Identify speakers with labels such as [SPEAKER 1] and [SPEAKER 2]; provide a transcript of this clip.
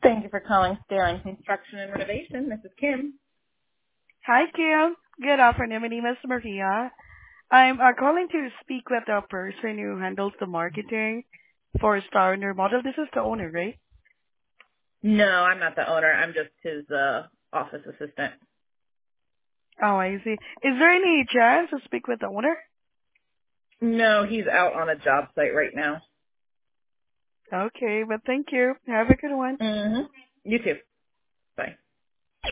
[SPEAKER 1] Thank you for calling Staring Construction and Renovation. This is Kim.
[SPEAKER 2] Hi, Kim. Good afternoon. My name is Maria. I'm calling to speak with the person who handles the marketing for Star New Model. This is the owner, right?
[SPEAKER 1] No, I'm not the owner. I'm just his office assistant.
[SPEAKER 2] Oh, I see. Is there any chance to speak with the owner?
[SPEAKER 1] No, he's out on a job site right now.
[SPEAKER 2] Okay, but thank you. Have a good one.
[SPEAKER 1] Mm-hmm. You too. Bye.